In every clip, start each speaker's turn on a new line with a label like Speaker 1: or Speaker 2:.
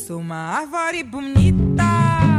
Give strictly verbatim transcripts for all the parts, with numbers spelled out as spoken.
Speaker 1: sou uma árvore bonita.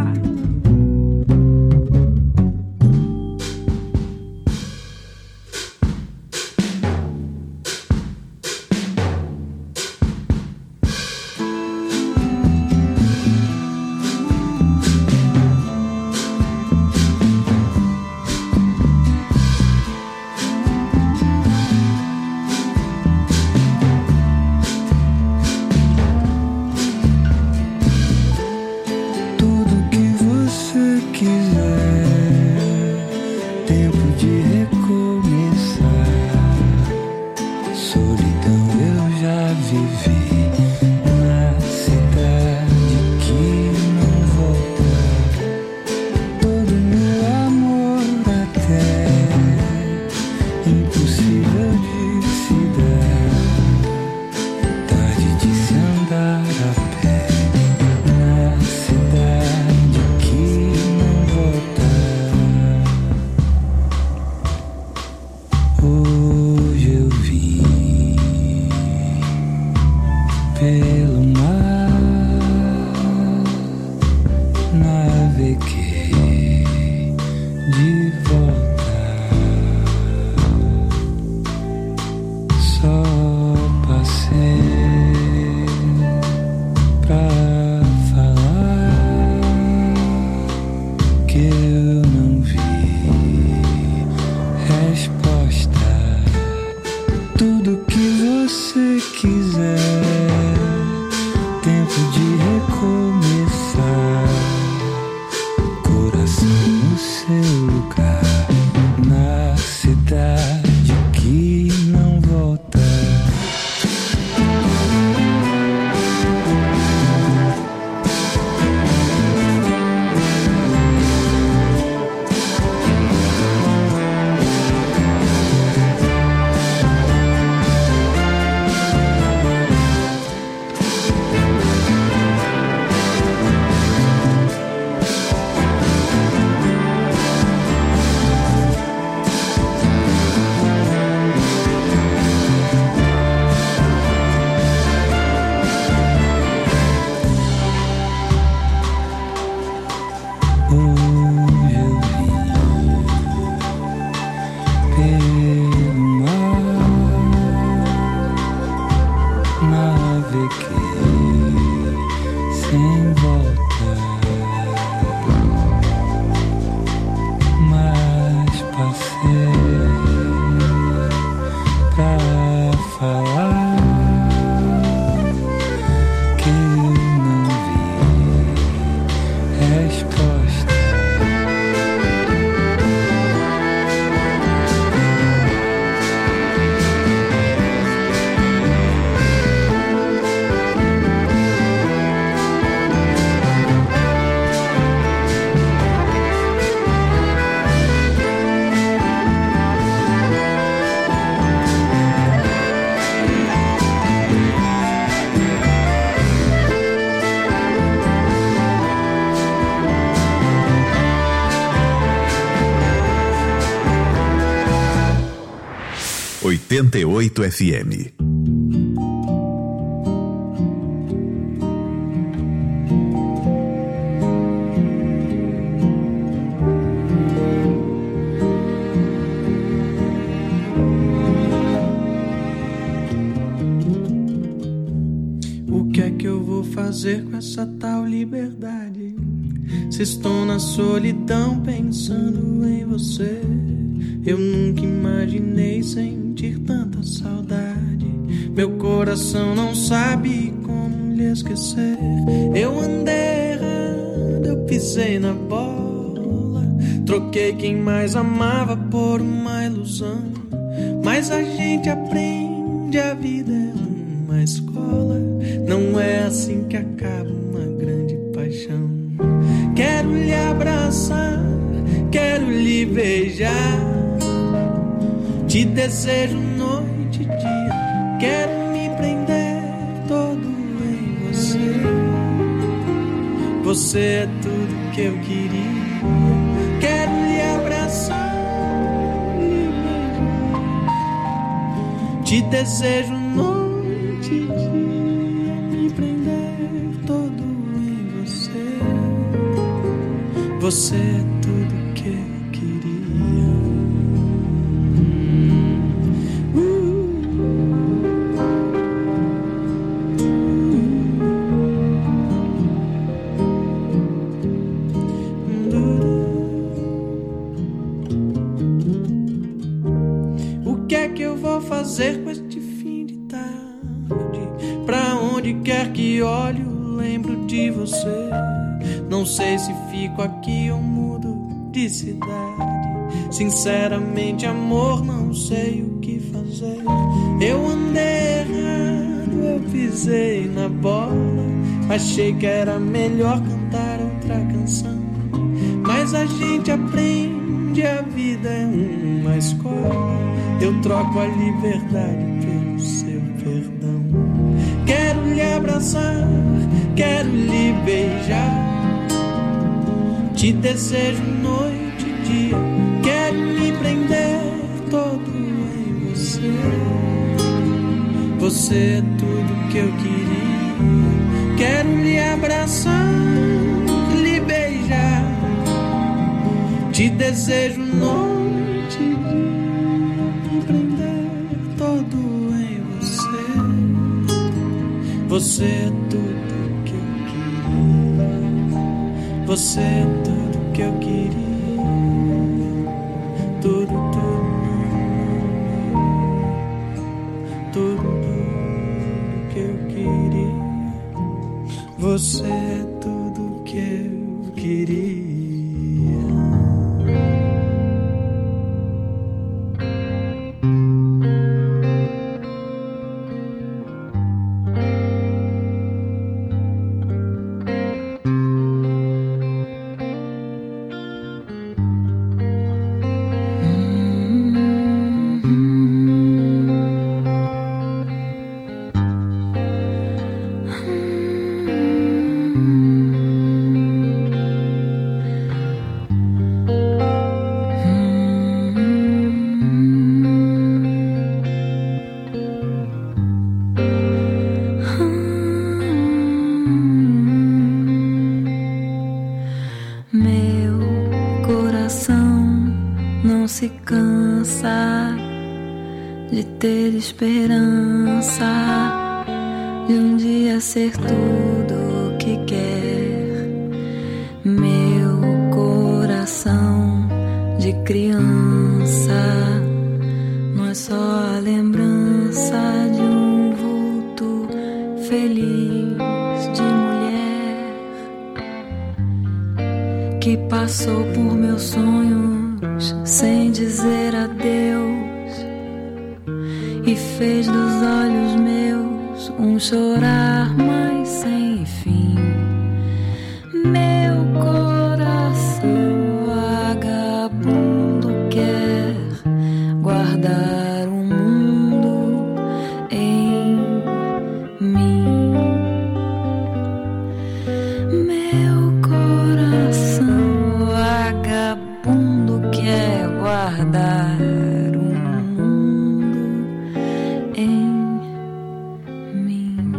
Speaker 2: oitenta e oito F M.
Speaker 3: O que é que eu vou fazer com essa tal liberdade? Se estou na solidão pensando em você, eu nunca imaginei sentir tanta saudade. Meu coração não sabe como lhe esquecer. Eu andei errado, eu pisei na bola, troquei quem mais amava por uma ilusão. Mas a gente aprende, a vida é uma escola. Não é assim que acaba uma grande paixão. Quero lhe abraçar, quero lhe beijar, te desejo noite e dia, quero me prender todo em você. Você é tudo que eu queria. Quero lhe abraçar, lhe beijar, te desejo noite e dia, me prender todo Você é tudo que eu queria. O que é que eu vou fazer com este fim de tarde? Pra onde quer que olhe, eu lembro de você. Não sei se fico aqui ou mudo de cidade. Sinceramente, amor, não sei o que fazer. Eu andei errado, eu pisei na bola. Achei que era melhor cantar outra canção. Mas a gente aprende, a vida é uma escola. Eu troco a liberdade pelo seu perdão. Quero lhe abraçar, quero lhe beijar. Te desejo noite e dia. Quero me prender todo em você. Você é tudo que eu queria. Quero lhe abraçar, lhe beijar. Te desejo noite e dia. Me prender todo em você. Você é tudo que eu queria. Você é tudo que eu queria. Tudo, tudo, tudo, tudo que eu queria. Você é tudo que eu queria.
Speaker 4: Se cansa de ter esperança de um dia ser tudo o que quer. Meu coração de criança não é só a lembrança de um vulto feliz de mulher que passou por meus sonhos sem dizer adeus e fez dos olhos meus um chorar mais sem fim. Meu coração vagabundo quer guardar o mundo em mim. Meu coração vagabundo quer guardar o mundo em mim.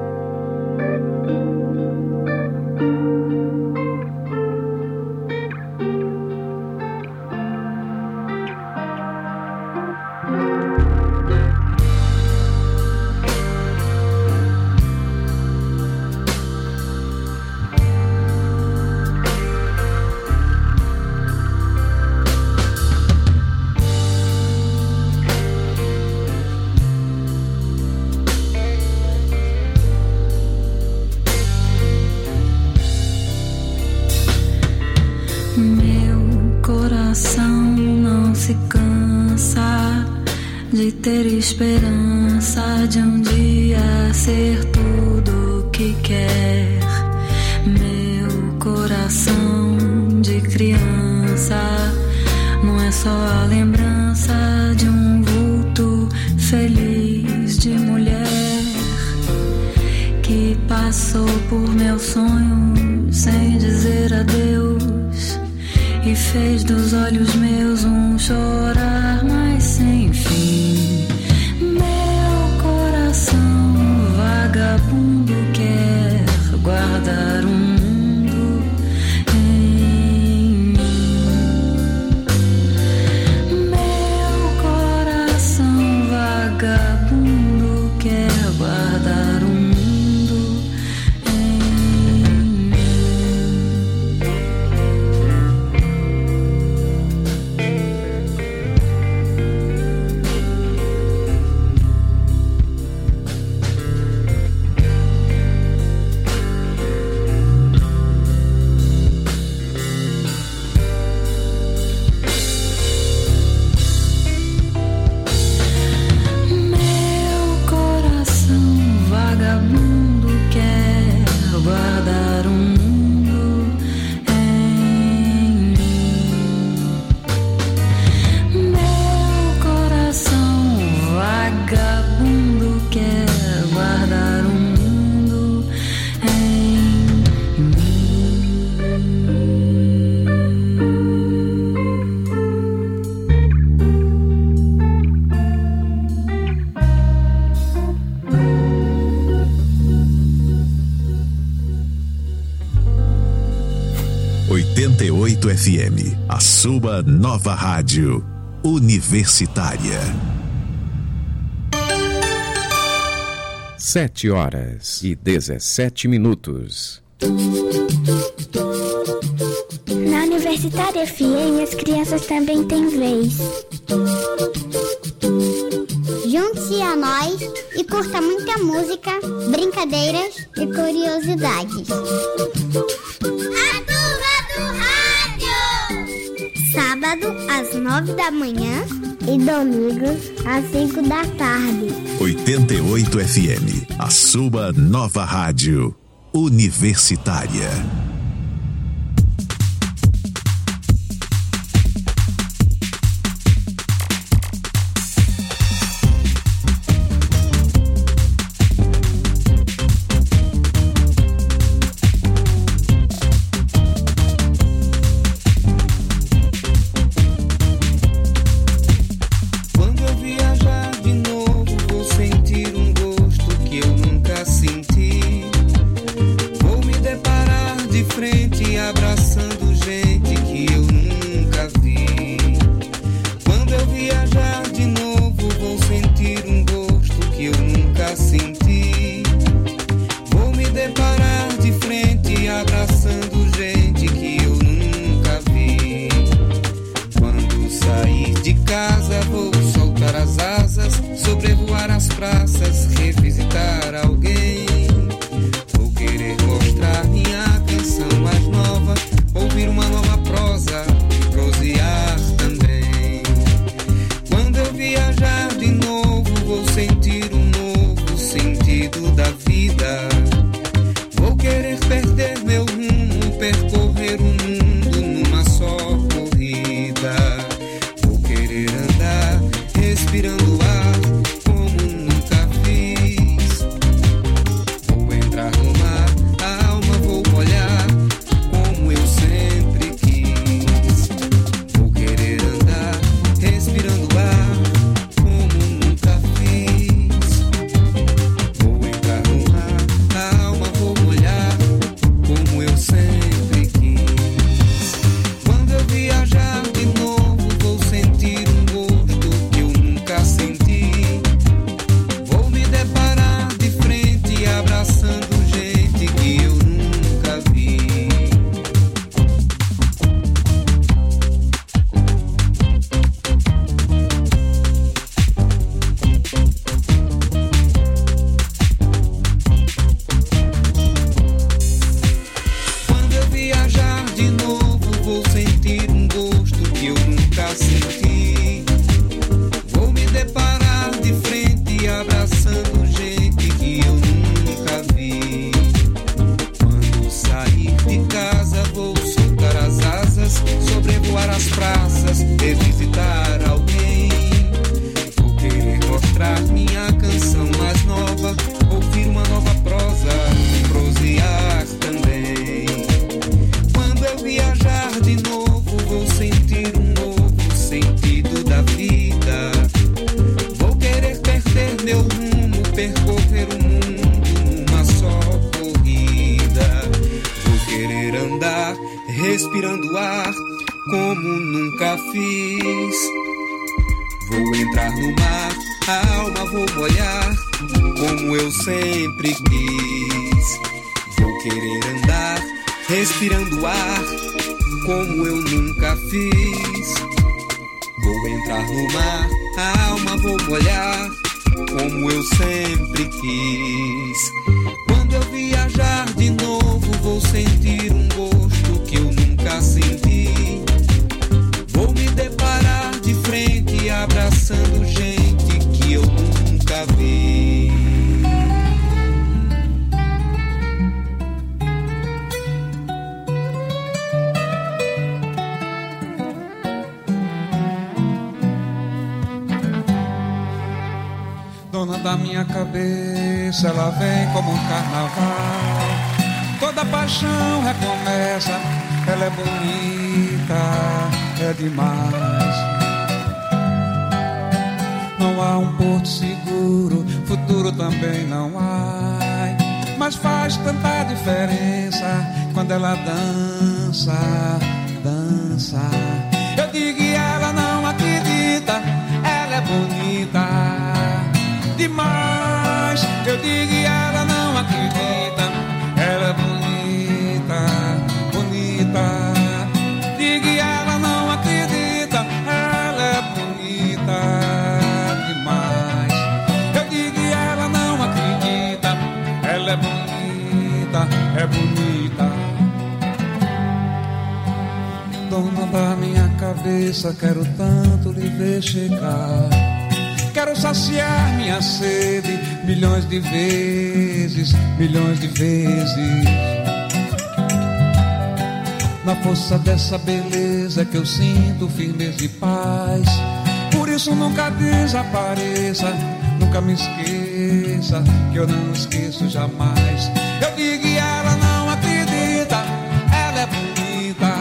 Speaker 4: Meu coração não se cansa de ter esperança de um dia ser tudo o que quer. Meu coração de criança não é só a lembrança de um vulto feliz de mulher que passou por meus sonhos sem dizer adeus e fez dos olhos meus um chorar mais sem fim. Meu coração vagabundo quer guardar um mundo em
Speaker 2: oitenta e oito F M, a sua nova rádio universitária.
Speaker 5: Sete horas e dezessete minutos.
Speaker 6: Na Universitária F M, as crianças também têm vez. Junte-se a nós e curta muita música, brincadeiras e curiosidades. A Turma do Rádio! Sábado, às nove da manhã e domingos, às cinco da tarde.
Speaker 2: oitenta e oito F M, a sua nova rádio universitária.
Speaker 3: Respirando ar como nunca fiz. Vou entrar no mar, a alma vou molhar como eu sempre quis. Vou querer andar, respirando ar como eu nunca fiz. Vou entrar no mar, a alma vou molhar como eu sempre quis. Quando eu viajar de novo, vou sentir um gosto que eu nunca senti. Vou me deparar de frente, abraçando gente que eu nunca vi.
Speaker 7: Dona da minha cabeça, ela vem como um carnaval. Toda paixão recomeça, ela é bonita, é demais. Não há um porto seguro, futuro também não há. mas faz tanta diferença quando ela dança, dança. Eu digo e ela não acredita, ela é bonita demais. Eu digo e ela não acredita, ela é bonita, bonita. Digo e ela não acredita, ela é bonita demais. Eu digo e ela não acredita, ela é bonita, é bonita. Dona da minha cabeça, quero tanto lhe ver chegar. Quero saciar minha sede milhões de vezes, milhões de vezes. Na força dessa beleza que eu sinto firmeza e paz. Por isso nunca desapareça, nunca me esqueça, que eu não esqueço jamais. Eu digo e ela não acredita, ela é bonita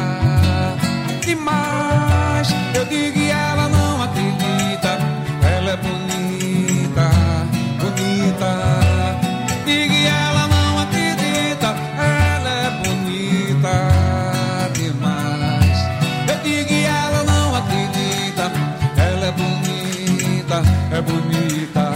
Speaker 7: demais. Eu digo e ela não acredita, ela é bonita, bonita. Digo e ela não acredita, ela é bonita demais. Eu digo e ela não acredita, ela é bonita, é bonita.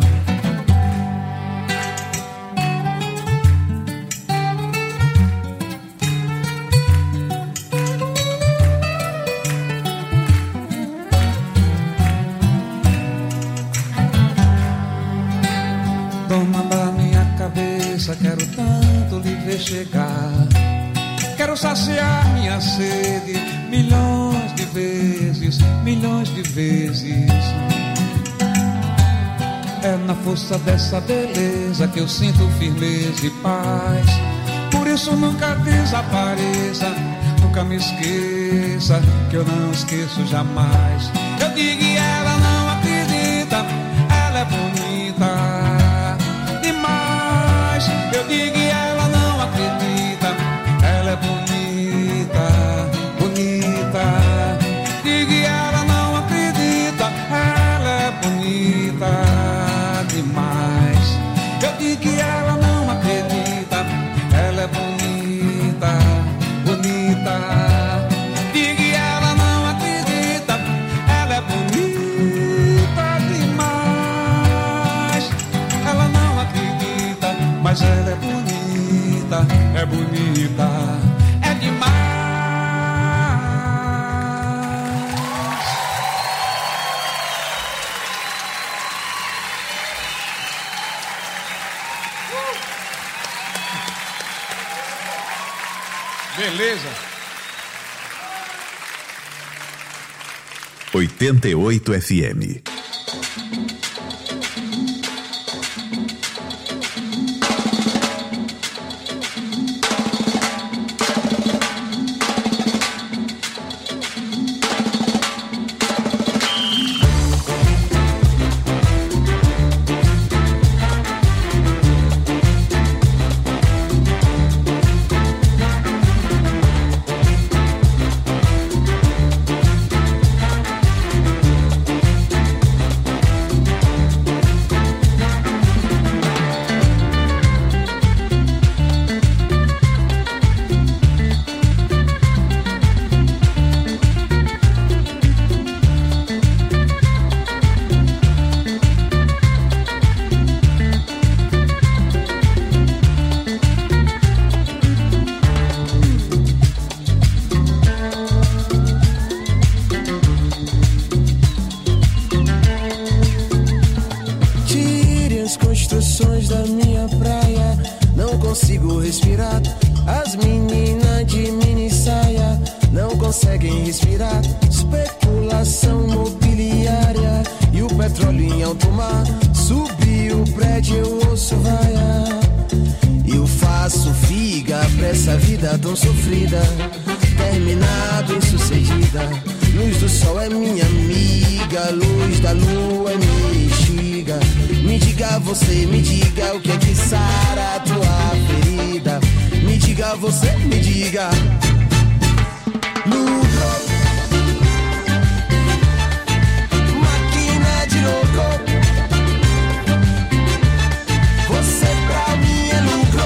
Speaker 7: Dona da minha cabeça, quero tanto lhe ver chegar. Quero saciar minha sede milhões de vezes, milhões de vezes. É na força dessa beleza que eu sinto firmeza e paz. Por isso nunca desapareça, nunca me esqueça, que eu não esqueço jamais. Eu digo e ela não acredita, ela é bonita demais. Eu digo e ela não acredita, ela é bonita, bonita. Digo e ela não acredita, ela é bonita demais. Eu digo e ela não acredita, ela é bonita, bonita. Digo e ela não acredita, ela é bonita demais. Ela não acredita, mas ela é bonita, é bonita, é demais. Beleza.
Speaker 2: oitenta e oito F M.
Speaker 8: Você pra mim é lucro.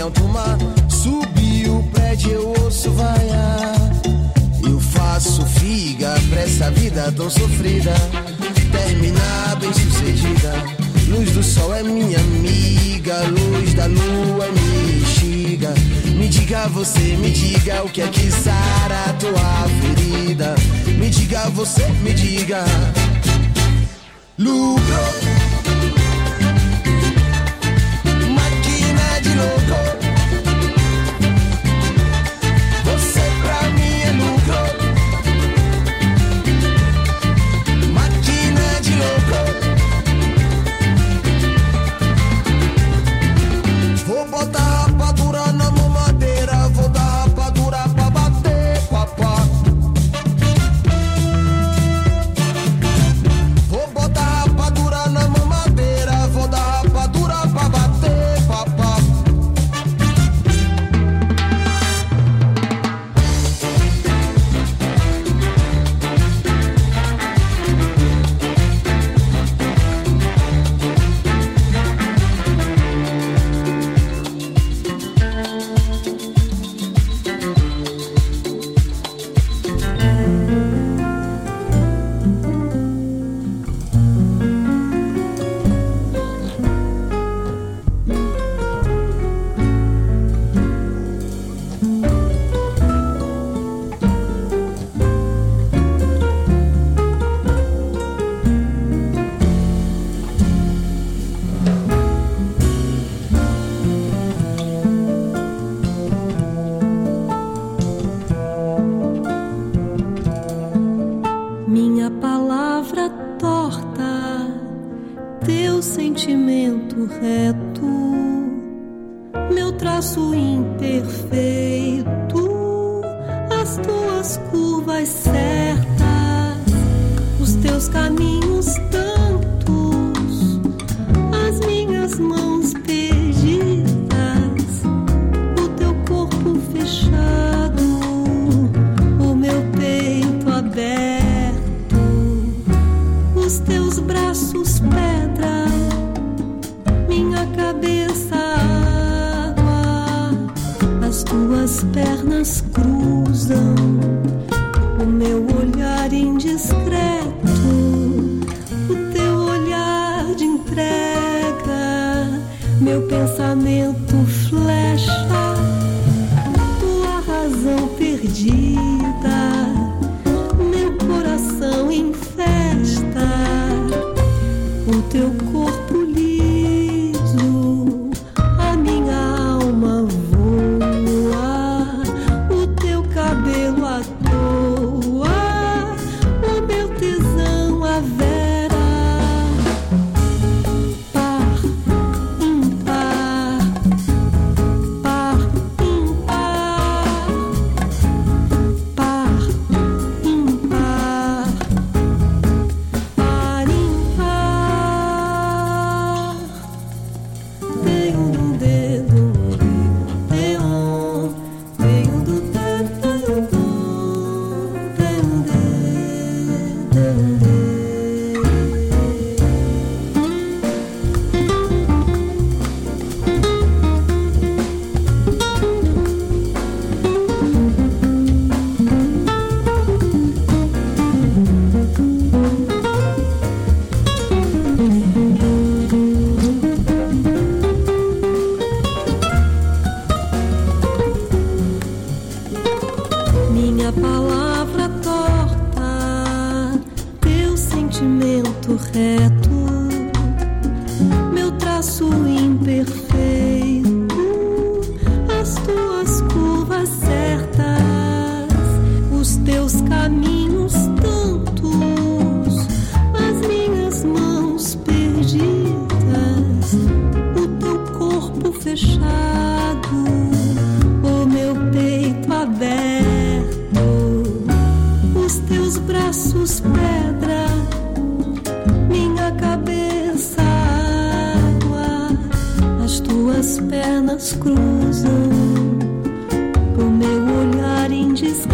Speaker 8: alto mar. Subir o prédio eu ouço vaiar. Eu faço figa pra essa vida tão sofrida. Terminar bem sucedida. Luz do sol é minha amiga, luz da lua é minha bexiga. Me diga você, me diga o que é que sara a tua ferida. Me diga você, me diga. Lucro, máquina de louco. Você pra mim é lucro. Máquina de louco. Vou botar rapadura na mamadeira, vou dar rapadura pra bater, papá. Vou botar rapadura na mamadeira, vou dar rapadura pra bater, papá.
Speaker 4: Minha palavra torta, teu sentimento reto, meu traço imperfeito, as tuas curvas certas, os teus caminhos tantos, as minhas mãos perdidas, o teu corpo fechado, o meu peito aberto. Os teus braços pedra, minha cabeça água, as tuas pernas cruzam, o meu olhar indiscreto, o teu olhar de entrega, meu pensamento flecha, tua razão perdida, meu coração em festa. O teu corpo liso, a minha alma voa, o teu cabelo à toa, o meu tesão à vera. Par, impar, par, impar, par, impar. Minha palavra torta, teu sentimento reto, meu traço imperfeito, as tuas curvas certas, os teus caminhos tantos, as minhas mãos perdidas, o teu corpo fechado, o meu peito aberto. Os teus braços pedra, minha cabeça água, as tuas pernas cruzam, o meu olhar indiscreto,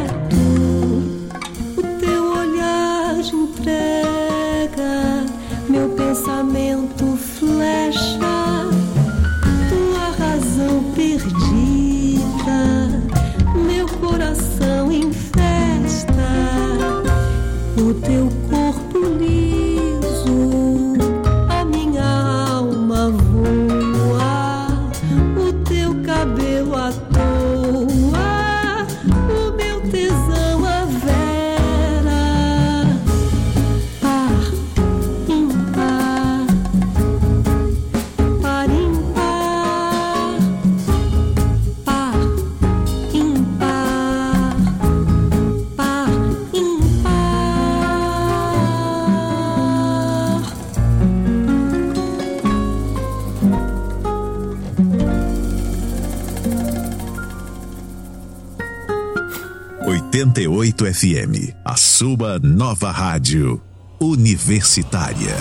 Speaker 4: o teu olhar de entrega, meu pensamento flecha, tua razão perdida.
Speaker 2: oitenta e oito F M, a sua nova rádio universitária.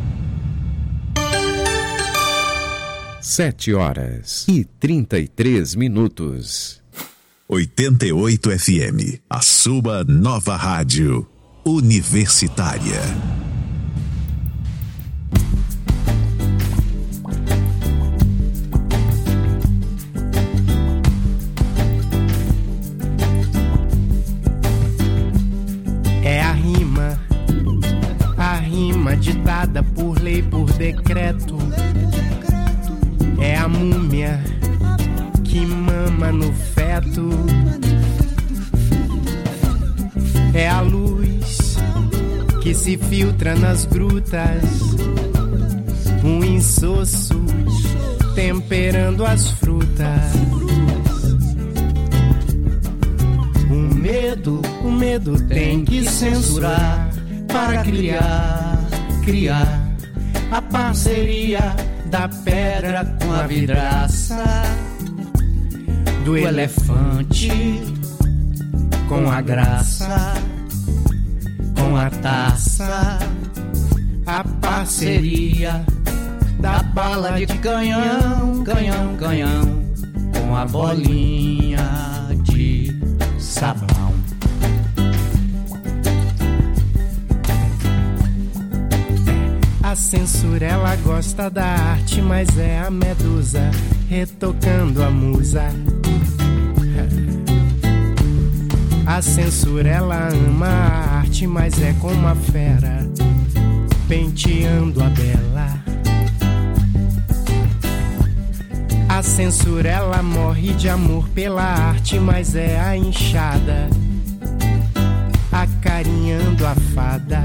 Speaker 5: Sete horas e trinta e três minutos.
Speaker 2: oitenta e oito F M, a sua nova rádio universitária.
Speaker 3: É a rima, a rima ditada por lei, por decreto. É a múmia que mama no feto. É a luz que se filtra nas grutas. Um insosso temperando as frutas. O medo, o medo tem que censurar para criar, criar a parceria da pedra com a vidraça, do elefante com a graça, com a taça, a parceria da bala de canhão, canhão, canhão, com a bolinha de sabão. A censura ela gosta da arte, mas é a medusa retocando a musa. A censura ela ama a arte, mas é como a fera penteando a bela. A censura ela morre de amor pela arte, mas é a enxada acarinhando a fada.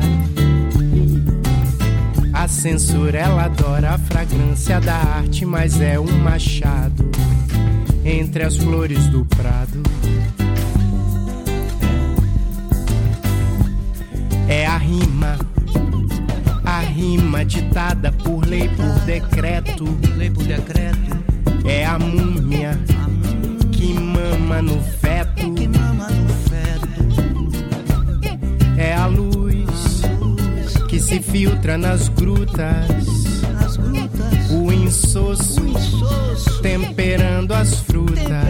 Speaker 3: A censura ela adora a fragrância da arte, mas é um machado entre as flores do prado. É a rima, a rima ditada por lei, por decreto, lei por decreto. É a múmia que mama no feto. É a luz que se filtra nas grutas. O insosso temperando as frutas.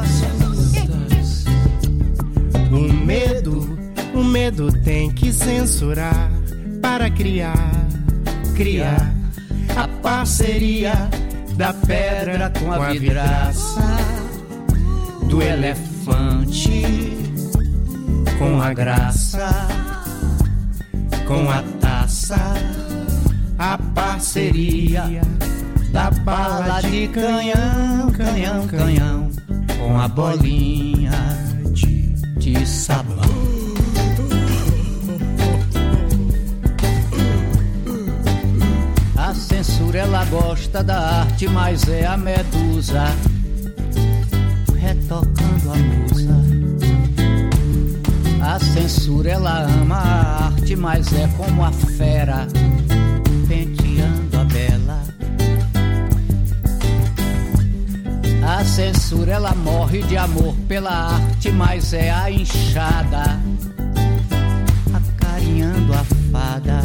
Speaker 3: O medo, o medo tem que censurar para criar, criar a parceria da pedra com a vidraça, do elefante com a graça, com a taça, a parceria da bala de canhão, canhão, canhão, com a bolinha de, de sabão. A censura ela gosta da arte, mas é a medusa retocando a musa. A censura ela ama a arte, mas é como a fera penteando a bela. A censura ela morre de amor pela arte, mas é a enxada acarinhando a fada.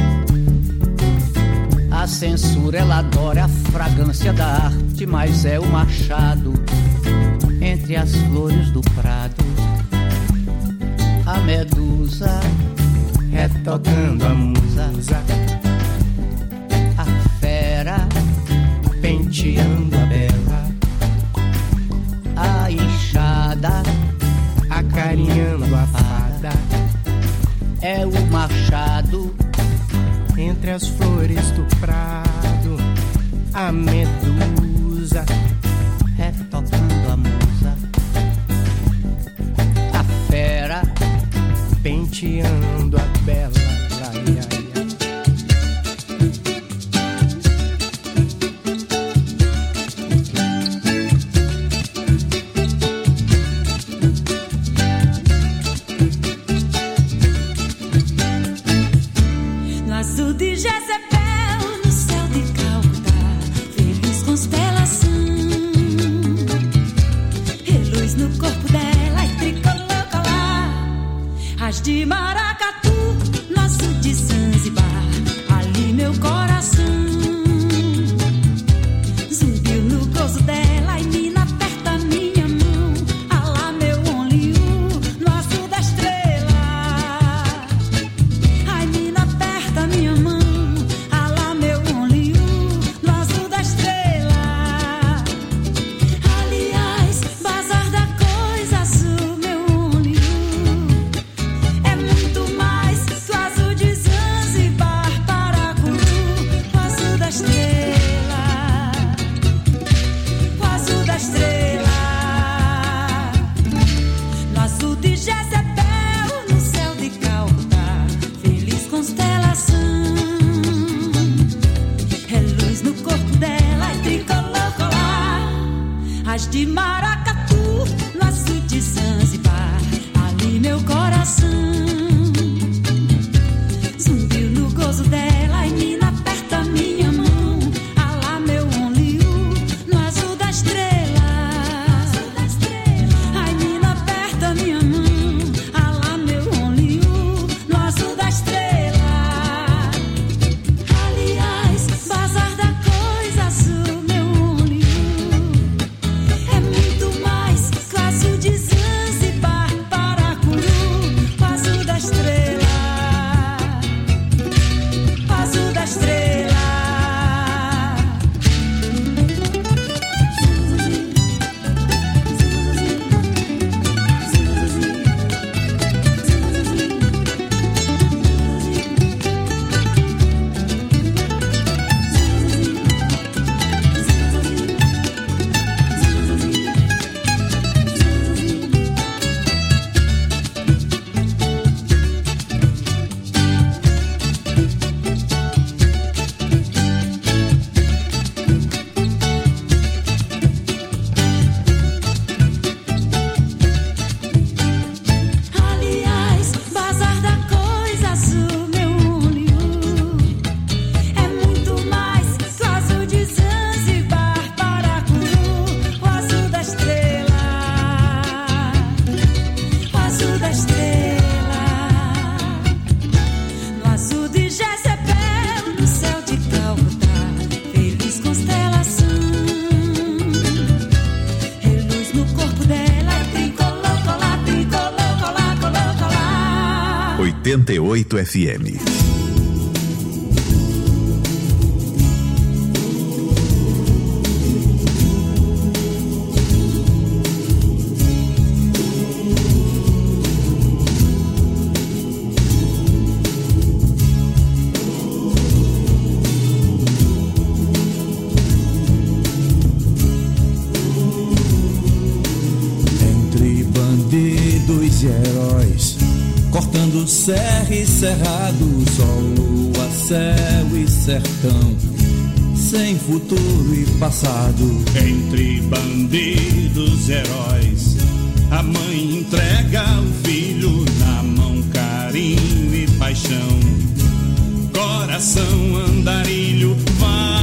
Speaker 3: A censura ela adora a fragrância da arte, mas é o machado entre as flores do prado. A medusa retocando a musa, a fera penteando a bela, a enxada acarinhando a fada. É o machado entre as flores do prado. A medusa retocando a musa, a fera penteando a bela. Ai, ai, ai.
Speaker 4: No azul de Jezebel, no céu de Calcutá, feliz paz de Maracatu, no açude de Zanzibar, ali meu coração zumbiu no gozo dela e me aperta minha mão. Alá meu only you, no azul da estrela, ai me aperta minha mão. Alá meu only you, no azul da estrela. Aliás, bazar da coisa azul, meu only you é muito mais que o azul de Zanzibar, Paracuru, o azul da estrela, o azul da estrela. Aliás, bazar da coisa azul, meu only you é muito mais que o azul de Zanzibar, Paracuru, o azul da estrela, o azul da estrela. No azul de Jezebel, no céu de Calcutá, feliz constelação, reluz no corpo dela e tricolor, colar, tricolor, colar, colar, colar.
Speaker 2: oitenta e oito F M.
Speaker 9: Entre bandidos e heróis, cortando serra e cerrado, sol, lua, céu e sertão, sem futuro e passado.
Speaker 10: Entre bandidos e heróis, a mãe entrega o filho na mão, carinho e paixão, coração andarilho vai.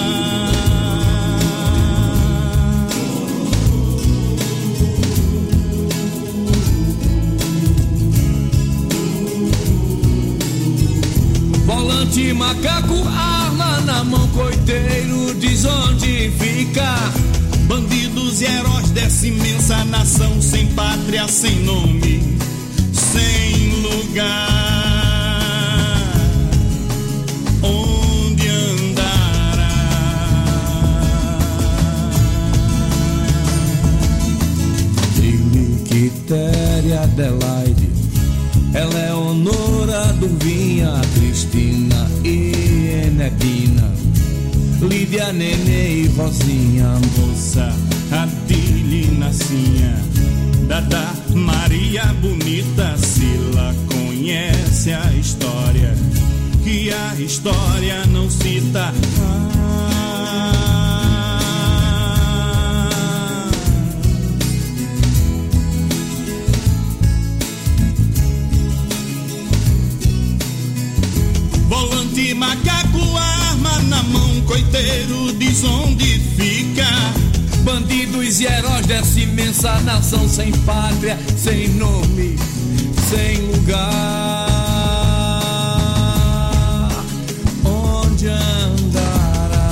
Speaker 9: Volante, macaco, arma na mão, coiteiro, diz onde fica.
Speaker 10: Bandidos e heróis dessa imensa nação, sem pátria, sem nome, sem lugar. Onde andará?
Speaker 9: Trilho, Quitéria, Adelaide, Eleonora, Duvinha, Cristina e Enedina, Lídia, Nenê e Rosinha,
Speaker 10: Moça, Adília, Nacinha, Dada, Maria Bonita, Sila, conhece a história que a história não cita. Ah, volante, macaco, arma na mão, coiteiro, diz onde fica.
Speaker 9: Bandidos e heróis dessa imensa nação, sem pátria, sem nome, sem lugar. Onde andará?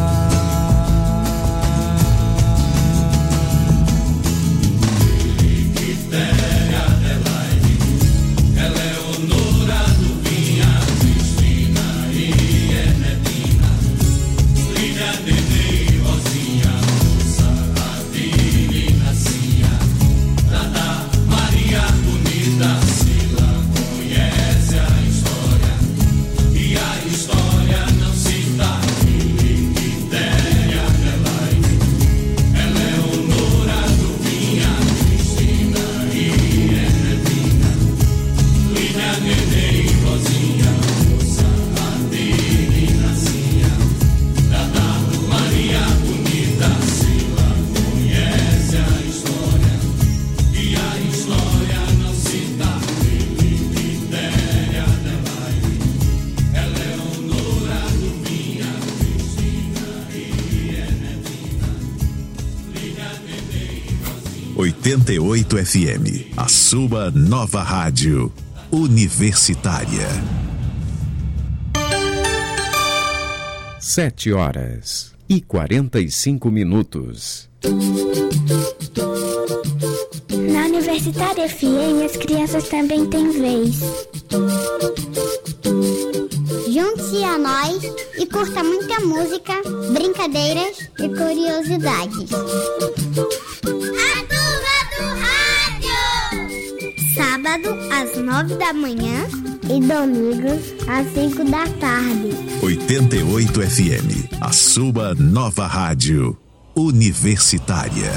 Speaker 9: Quitéria, Adelaide, Eleonora, Duvinha, Cristina e Enedina, Lídia, Nenê e Rosinha, Moça, Adília, Nacinha, Dada, Maria Bonita, Sila, conhece a história e a história não se
Speaker 2: oitenta e oito F M, a sua nova rádio universitária.
Speaker 5: Sete horas e quarenta e cinco minutos.
Speaker 6: Na Universitária F M, as crianças também têm vez. Junte-se a nós e curta muita música, brincadeiras e curiosidades.
Speaker 4: A Turma do Rádio!
Speaker 6: Sábado, às nove da manhã e domingos, às cinco da tarde.
Speaker 2: oitenta e oito F M, a sua nova rádio universitária.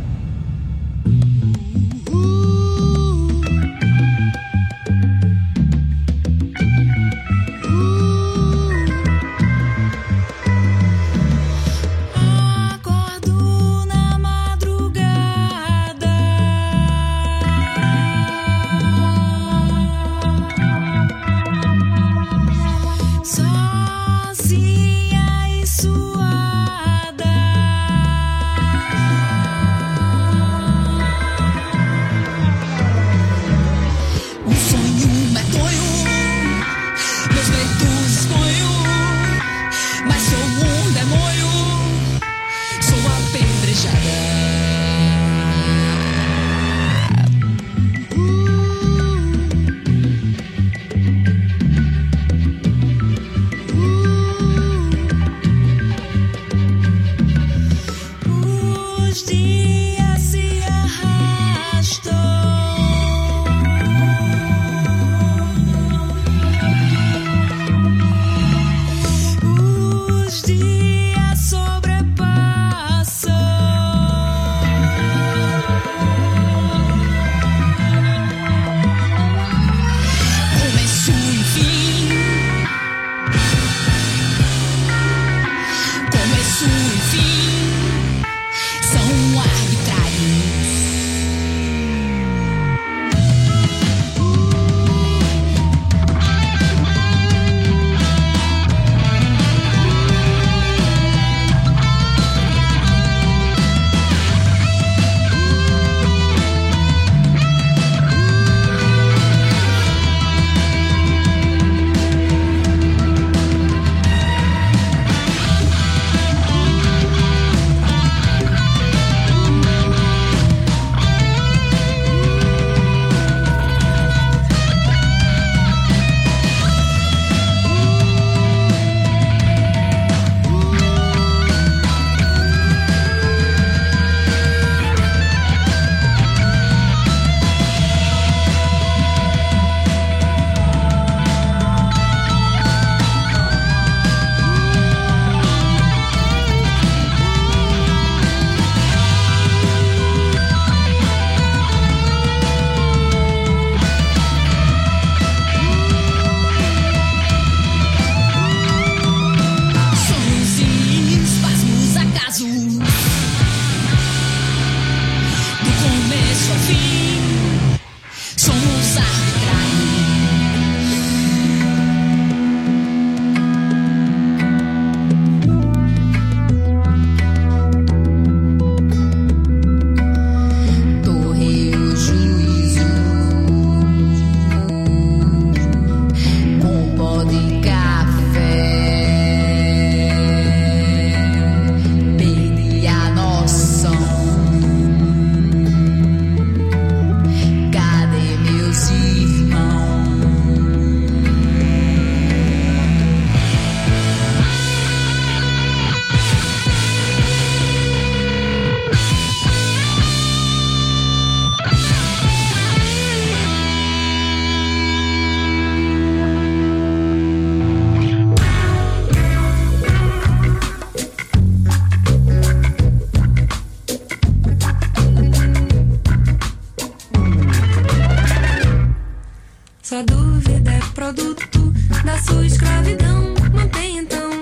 Speaker 1: Sua dúvida é produto da sua escravidão. Mantém então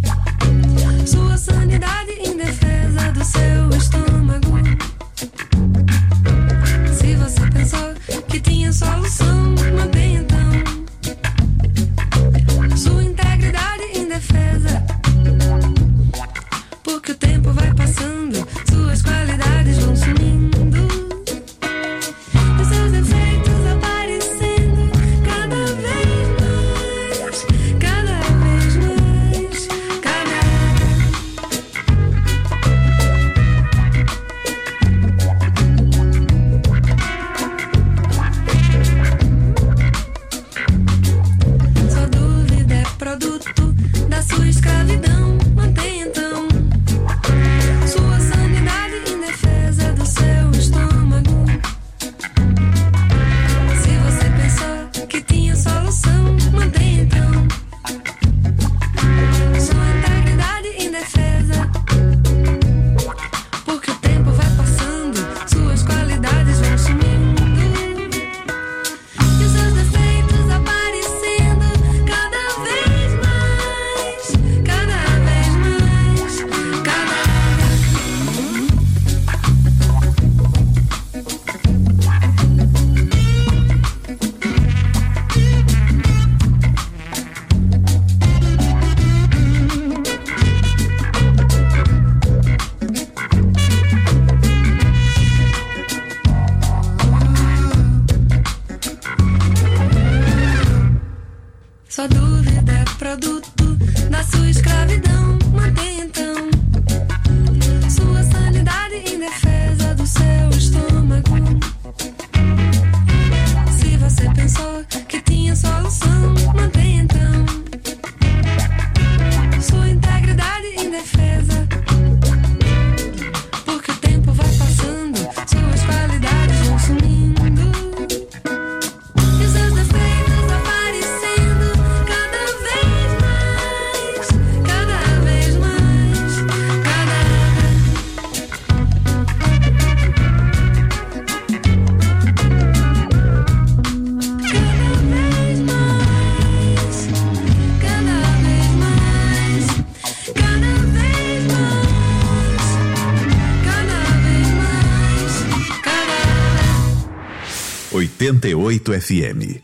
Speaker 1: sua sanidade em defesa do seu estômago. Se você pensou que tinha solução, mantém então sua integridade em defesa. Porque o tempo vai passando, suas qualidades vão sumindo.
Speaker 2: oitenta e oito F M.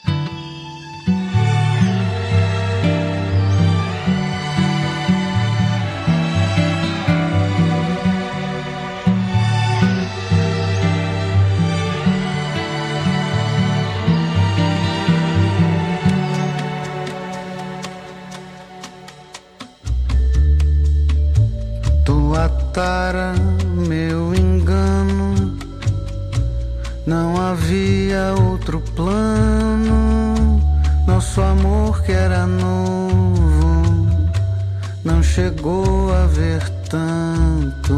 Speaker 3: Tara, meu engano, não havia outro plano. Nosso amor que era novo não chegou a ver tanto.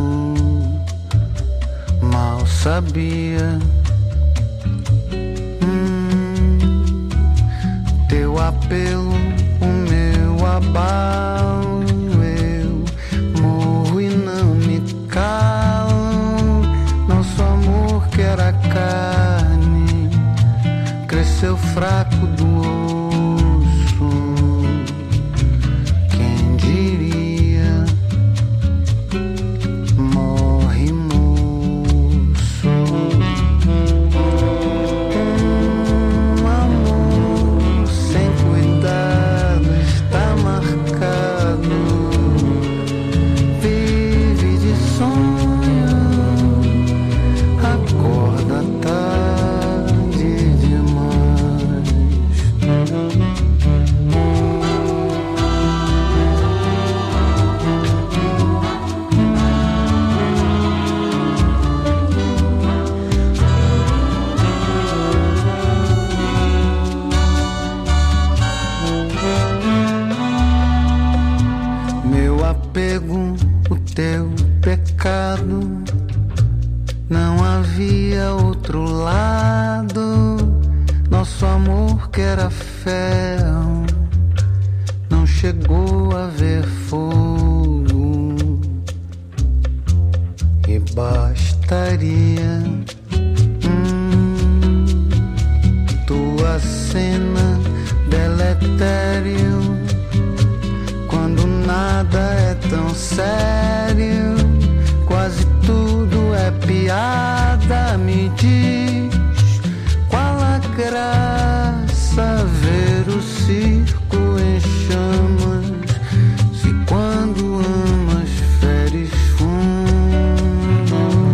Speaker 3: Mal sabia hum, teu apelo, o meu abalo. Calam, nosso amor que era carne cresceu fraco do osso. Quem diria, morre moço. Um amor sem cuidado está marcado. Não havia outro lado. Nosso amor que era ferro não chegou a ver fogo. E bastaria hum, tua cena deletério quando nada é tão sério. Quase tudo é piada. Me diz qual a graça ver o circo em chamas, se quando amas feres fundo.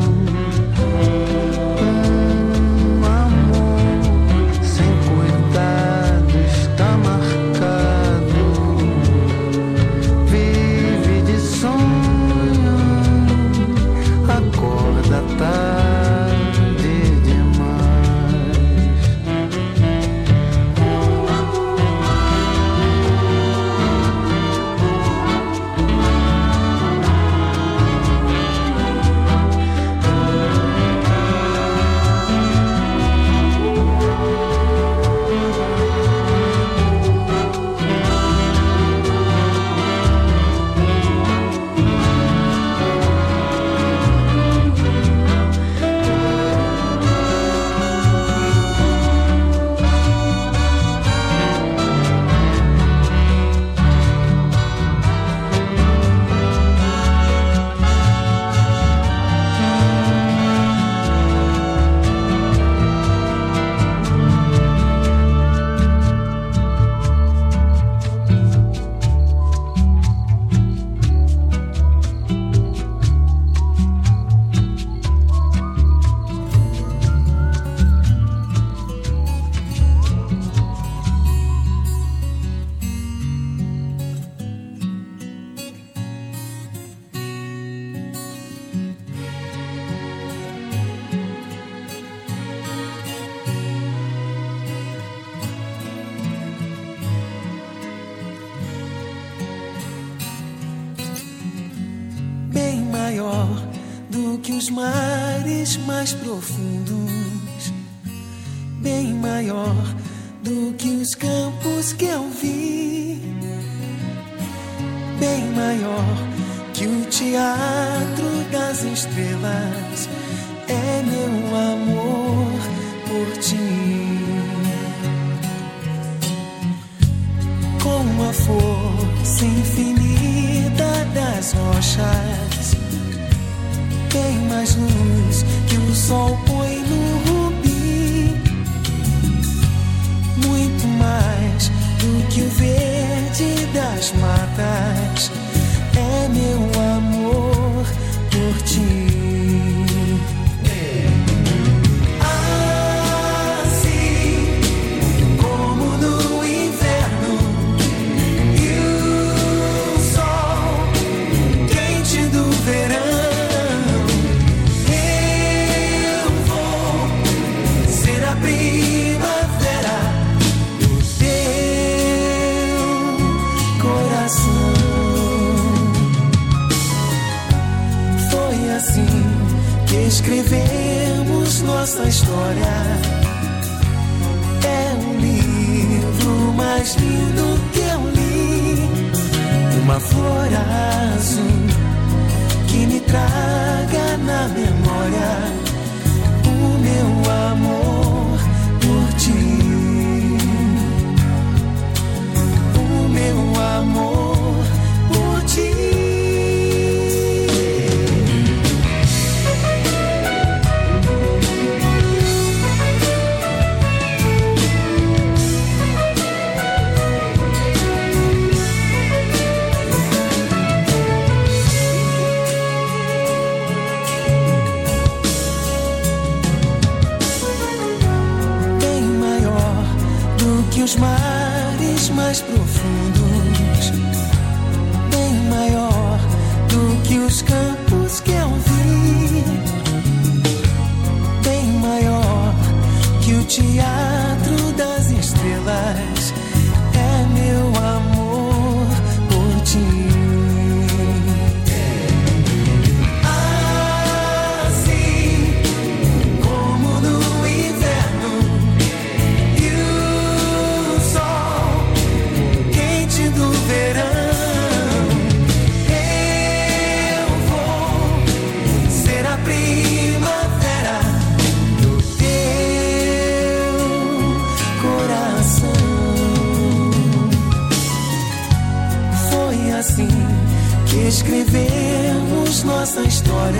Speaker 3: Um amor sem cuidado está marcado. Vive de sonho, acorda tarde demais.
Speaker 11: Bem maior do que os mares mais profundos, bem maior do que os campos que eu vi, bem maior que o teatro das estrelas, é meu amor por ti. Com a força infinita das rochas, tem mais luz que o sol põe no rubi. que o verde das matas é meu amor por ti. Escrevemos nossa história. É um livro mais lindo que eu li. Uma flor azul que me traga na memória o meu amor por ti. O meu amor por ti. Os mares mais profundos, bem maior do que os campos que eu vi, bem maior que o teatro das estrelas, é meu amor por ti. Escrevemos nossa história.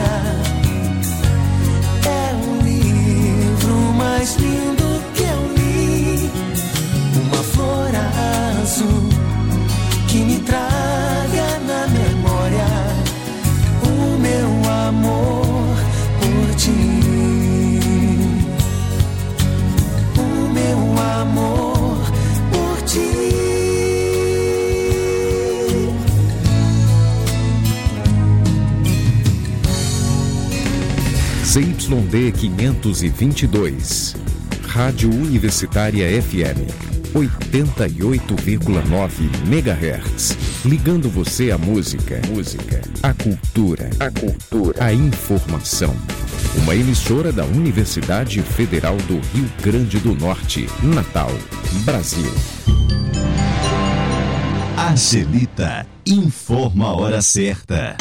Speaker 11: É um livro mais lindo que eu li. Uma flor azul que me traga na memória o meu amor por ti. O meu amor por ti.
Speaker 5: Z Y D quinhentos e vinte e dois, Rádio Universitária F M, oitenta e oito vírgula nove megahertz, ligando você à música, música, à cultura, a cultura, à informação. Uma emissora da Universidade Federal do Rio Grande do Norte, Natal, Brasil.
Speaker 2: Angelita informa a hora certa.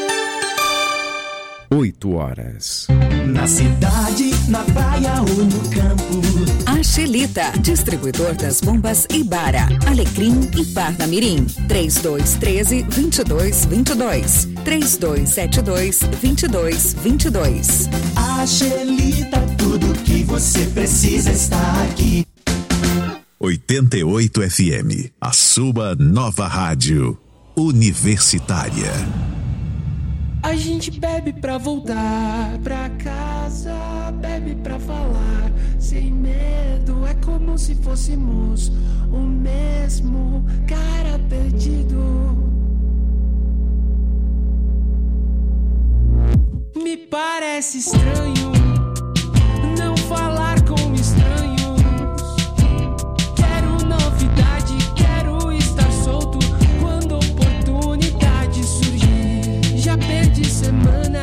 Speaker 5: Oito horas.
Speaker 11: Na cidade, na praia ou no campo.
Speaker 12: Angelita, distribuidor das bombas Ibara, Alecrim e Parnamirim. trinta e dois, treze, vinte e dois, vinte e dois. trinta e dois, setenta e dois, vinte e dois, vinte e dois.
Speaker 11: Angelita, tudo que você precisa está aqui.
Speaker 2: oitenta e oito F M, a sua nova rádio universitária.
Speaker 3: A gente bebe pra voltar pra casa, bebe pra falar sem medo. É como se fôssemos o mesmo cara perdido. Me parece estranho não falar com estranhos. Quero novidade, quero estar solto quando a oportunidade surgir. Já perdi semanas,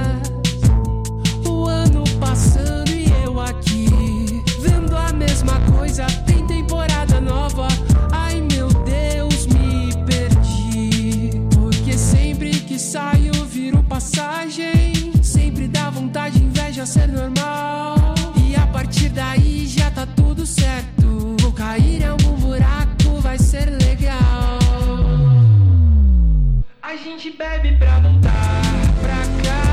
Speaker 3: o ano passando e eu aqui vendo a mesma coisa. Tem temporada nova, ai meu Deus, me perdi. Porque sempre que saio viro passagem, sempre dá vontade, inveja ser normal. E a partir daí já tá tudo certo. Vou cair em algum buraco, vai ser legal. A gente bebe pra voltar pra cá.